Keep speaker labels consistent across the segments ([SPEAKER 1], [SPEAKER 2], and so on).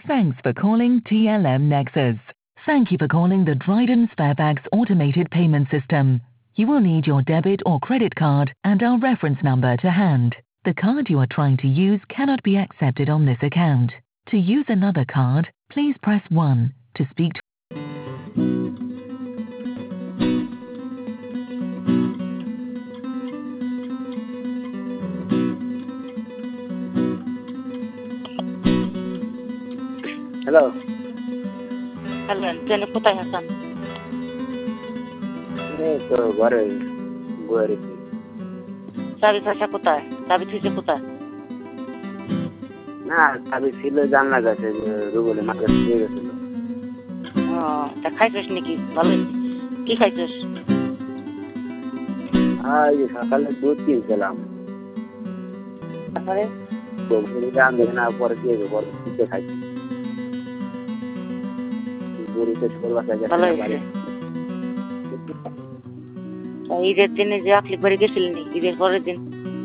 [SPEAKER 1] Thanks for calling TLM Nexus. Thank you for calling the Dryden Sparebags automated payment system. You will need your debit or credit card and our reference number to hand. The card you are trying to use cannot be accepted on this account. To use another card, please press 1 to speak to
[SPEAKER 2] hello
[SPEAKER 3] hello ট্রেনে কোথায় আছেন?
[SPEAKER 2] এই তো ঘরে বয়ে রেখি।
[SPEAKER 3] চাবি পয়সা কোথায়? চাবি থুইছে কোথায়?
[SPEAKER 2] না চাবি ছিল জানলা কাছে, রুবেলে মাথা দিয়ে গেছিল।
[SPEAKER 3] ও তা খাইছিস নাকি? ভালো কি খাইছিস?
[SPEAKER 2] এই যে সকালে দুধ কিনছিলাম,
[SPEAKER 3] তারপরে
[SPEAKER 2] দাম দেখে না পরে দিয়ে পরে পিঠে খাইছি। গরুতে ছোট বাচ্চা
[SPEAKER 3] ভালো হয়েছে। ঈদের দিনে যে আপনি বাড়ি গেছিলেন ঈদের পরের দিন?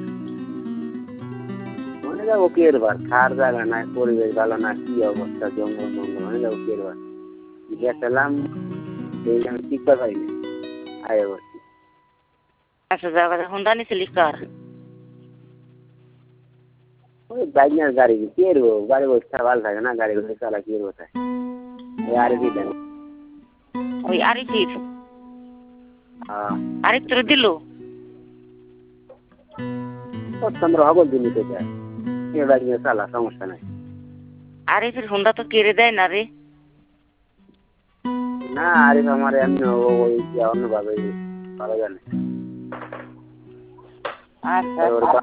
[SPEAKER 2] মনে যাবো কি এরবার খার জায়গা নাই, পরিবেশ ভালো না, কি অবস্থা জঙ্গল মঙ্গল, মনে যাবো কি এরবার গেছিলাম এই আমি টিকতে পারিনি আয় বলছি।
[SPEAKER 3] আচ্ছা জায়গা হুন্ডা নিছিলি কার?
[SPEAKER 2] ওই বাইকের গাড়ি কি এরবো, গাড়ি বসতে ভালো থাকে না, গাড়ি ঘুরে চালা কি এরবো তাই আর কি দেন
[SPEAKER 3] ওই আরিফির
[SPEAKER 2] হ্যাঁ
[SPEAKER 3] আরিফ তোর দিল
[SPEAKER 2] আমরা হগল দিল্লিতে যাই, এ গাড়ি নিয়ে চালা সমস্যা নাই।
[SPEAKER 3] আরিফের হুন্ডা তো কেড়ে দেয় না রে।
[SPEAKER 2] না আরিফ আমার এমনি ওই অন্যভাবে ভালো জানে।
[SPEAKER 3] আচ্ছা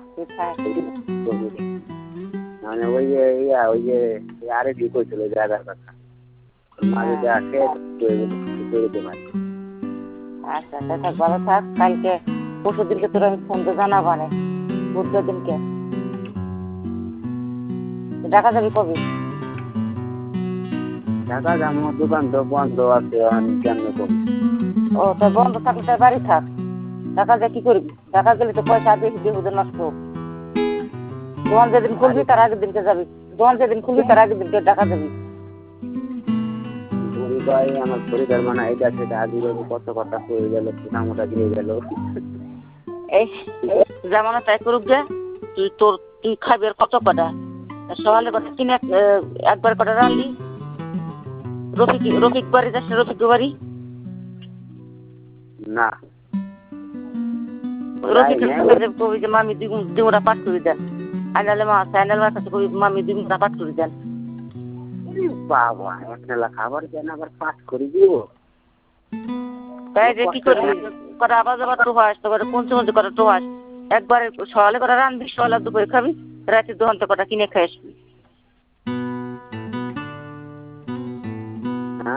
[SPEAKER 2] মানে ওই যে ওই যে আরে কি কইছিল জায়গার কথা মাঝে আসে দিতে পারে।
[SPEAKER 3] আচ্ছা আচ্ছা ভালো থাক, কালকে পরশু দিনকে তোর আমি ফোন তো জানাবো না, বুধবার দিনকে ঢাকা যাবি কবে?
[SPEAKER 2] ঢাকা যাবো, দোকান তো বন্ধ আছে, আমি কেমনে করবো?
[SPEAKER 3] ও তাই বন্ধ থাকলে তাই বাড়ি থাক, ঢাকা যা কি করবি? ঢাকা গেলে তো পয়সা বেশি বেহুদে নষ্ট। দোকান যেদিন খুলবি তার আগের দিনকে যাবি, দোকান যেদিন খুলবি তার আগের দিনকে ঢাকা যাবি।
[SPEAKER 2] ভাই আমার পরিবার মানে এটা সেটা আদি কত কথা হয়ে গেল, মোটা দিয়ে গেল।
[SPEAKER 3] এই জামানা তাই করুক যে তুই খাবি আর কত কটা সকালে কটা কিনে একবার কটা রানলি। রফিক বাড়ি যাস, রফিক বাড়ি
[SPEAKER 2] না
[SPEAKER 3] রফিকের সাথে কবি যে মামি দুটা পাঠ করে দেন, আইনালে মা আছে আইনাল মার কাছে কবি মামি দুটা পাঠ করে দেন।
[SPEAKER 2] বাবা একলা খাবার কেন আবার পাঠ করে দিব?
[SPEAKER 3] তাই যে কি করবি কটা আবার আবার তো হাস তো কোন সময় কটা তো হাস একবারে সকালে কটা রানবি, সকালে দুপুরে খাবি, রাতে দোকান তো কটা কিনে খেয়ে আসবি।